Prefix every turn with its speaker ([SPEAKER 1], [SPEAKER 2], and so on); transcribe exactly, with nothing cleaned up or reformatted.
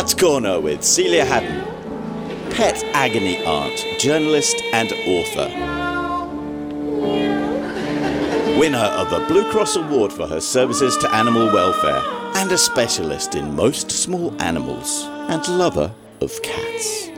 [SPEAKER 1] Cat's Corner with Celia Haddon, pet agony aunt, journalist and author. Winner of a Blue Cross Award for her services to animal welfare, and a specialist in most small animals, and lover of cats.